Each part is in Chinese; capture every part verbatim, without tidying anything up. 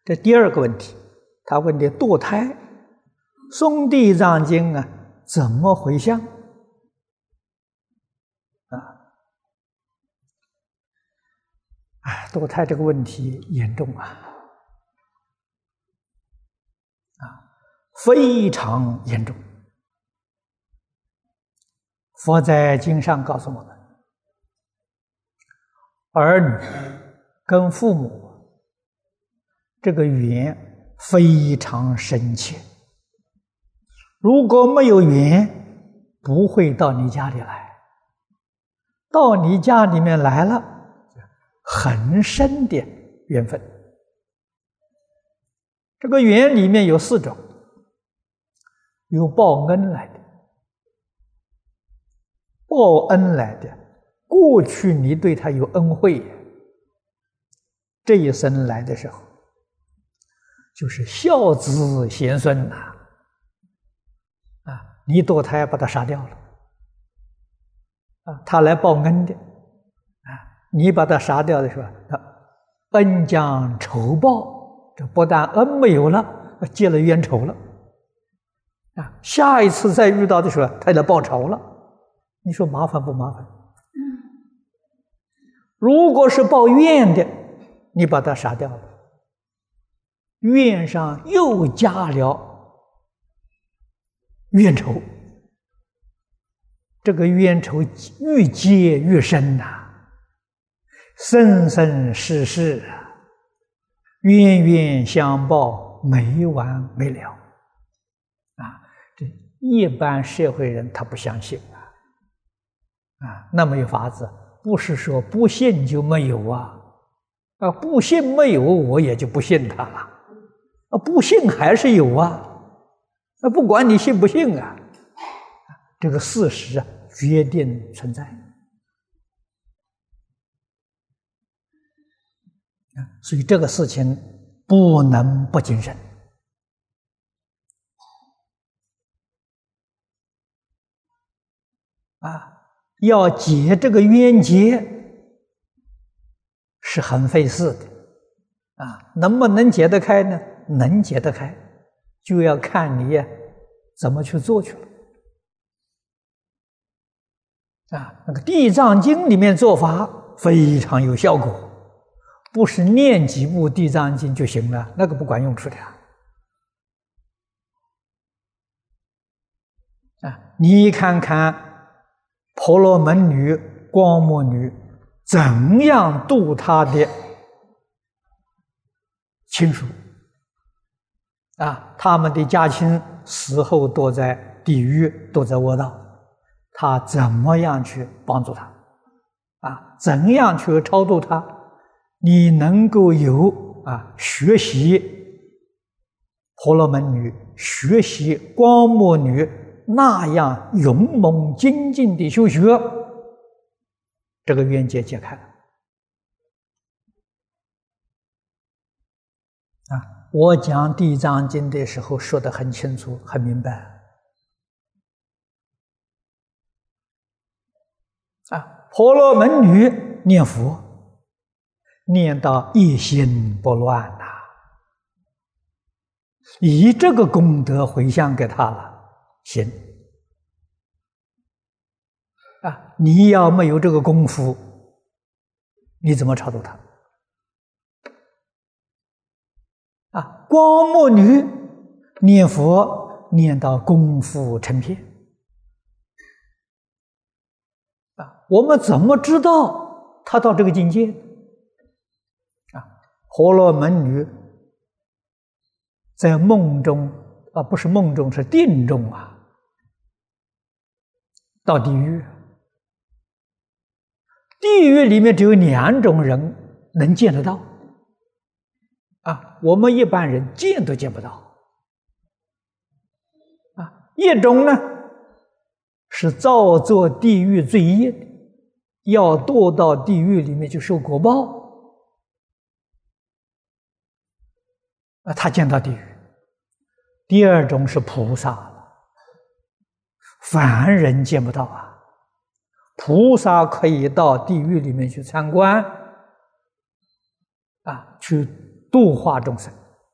这第二个问题，他问的堕胎，诵地藏经啊，怎么回向？啊，哎，堕胎这个问题严重啊，啊，非常严重。佛在经上告诉我们，儿女跟父母这个缘非常深切，如果没有缘，不会到你家里来。到你家里面来了，很深的缘分。这个缘里面有四种，有报恩来的，报恩来的，过去你对他有恩惠，这一生来的时候，就是孝子贤孙呐，啊，你堕胎把他杀掉了，啊，他来报恩的，啊，你把他杀掉的时候，他恩将仇报，这不但恩没有了，结了冤仇了，啊，下一次再遇到的时候，他来报仇了，你说麻烦不麻烦？如果是报怨的，你把他杀掉了，怨上又加了冤仇，这个冤仇越结越深呐、啊，生生世世啊，冤冤相报，没完没了啊！这一般社会人他不相信啊，啊，那没有法子，不是说不信就没有啊，啊，不信没有，我也就不信他了，啊，不信还是有啊，啊，不管你信不信啊，这个事实啊，决定存在。所以这个事情不能不谨慎啊！要解这个冤结是很费事的啊，能不能解得开呢？能解得开，就要看你怎么去做去了。啊，那个《地藏经》里面做法非常有效果，不是念几部《地藏经》就行了，那个不管用处的啊！你看看婆罗门女、光目女怎样度她的亲属啊，他们的家亲死后都在地狱，都在恶道。他怎么样去帮助他啊？怎样去超度他？你能够有啊学习婆罗门女、学习光目女那样勇猛精进的修学，这个冤结解开了啊！我讲《地藏经》的时候说得很清楚、很明白。啊，婆罗门女念佛，念到一心不乱呐、啊，以这个功德回向给他了，行。啊，你要没有这个功夫，你怎么超度他？啊，光目女念佛念到功夫成片。啊，我们怎么知道他到这个境界？啊，婆罗门女在梦中啊，不是梦中，是定中啊，到地狱。地狱里面只有两种人能见得到，啊，我们一般人见都见不到。啊，一种呢，是造作地狱罪业的，要堕到地狱里面去受果报，啊，他见到地狱。第二种是菩萨了，凡人见不到啊，菩萨可以到地狱里面去参观，啊，去度化众生，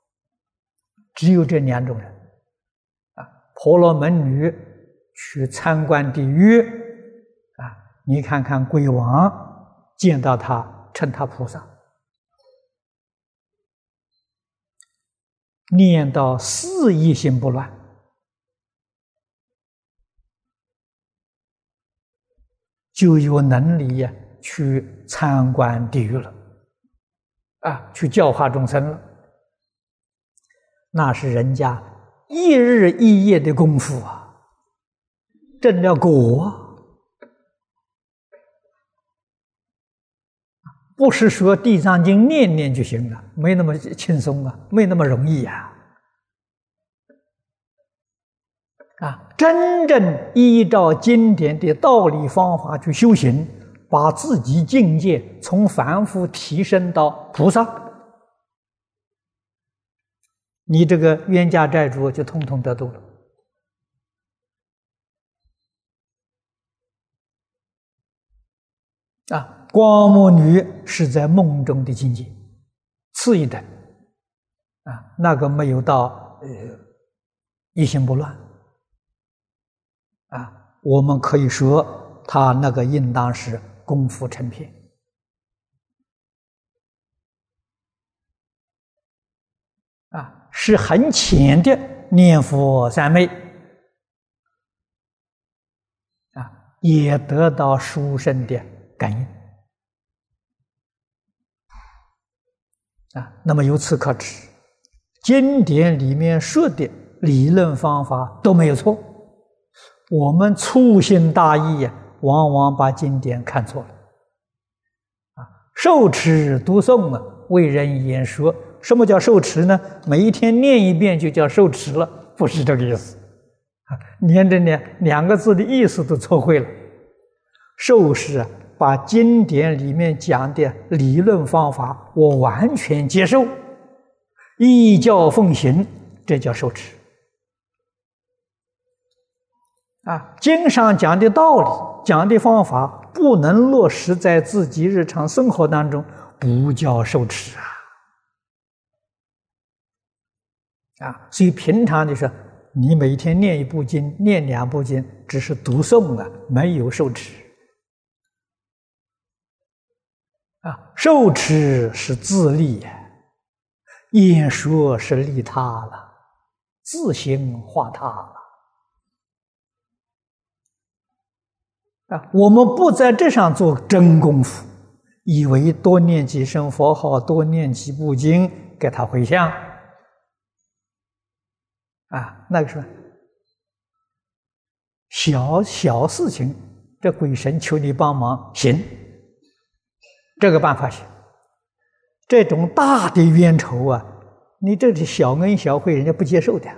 只有这两种人啊。婆罗门女去参观地狱啊，你看看鬼王见到他称他菩萨，念到四一心不乱，就有能力呀去参观地狱了啊，去教化众生了。那是人家一日一夜的功夫啊，证了果啊，不是说地藏经念念就行了，没那么轻松啊，没那么容易呀。啊，真正依照经典的道理方法去修行，把自己境界从凡夫提升到菩萨，你这个冤家债主就通通得度了。啊，光目女是在梦中的境界，次一等。啊，那个没有到呃一心不乱。啊，我们可以说他那个应当是功夫成片。啊，是很浅的念佛三昧。啊，也得到殊胜的感应。啊，那么由此可知，经典里面说的理论方法都没有错。我们粗心大意呀，往往把经典看错了。啊，受持读诵啊，为人言说。什么叫受持呢？每一天念一遍就叫受持了，不是这个意思。啊，连着两两个字的意思都错会了。受是啊，把经典里面讲的理论方法，我完全接受，依教奉行，这叫受持。啊，经上讲的道理、讲的方法不能落实在自己日常生活当中，不叫受持啊！啊，所以平常的时候，你每天念一部经、念两部经，只是读诵啊，没有受持。啊，受持是自利呀，言说是利他了，自行化他了。啊，我们不在这上做真功夫，以为多念几声佛号，多念几部经，给他回向。啊，那个是小小事情，这鬼神求你帮忙，行，这个办法行。这种大的冤仇啊，你这是小恩小惠，人家不接受的。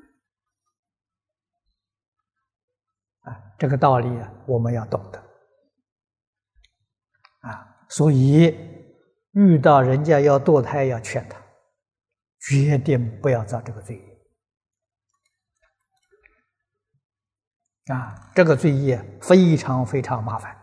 啊，这个道理啊，我们要懂得。啊，所以遇到人家要堕胎，要劝他，决定不要造这个罪业。啊，这个罪业非常非常麻烦。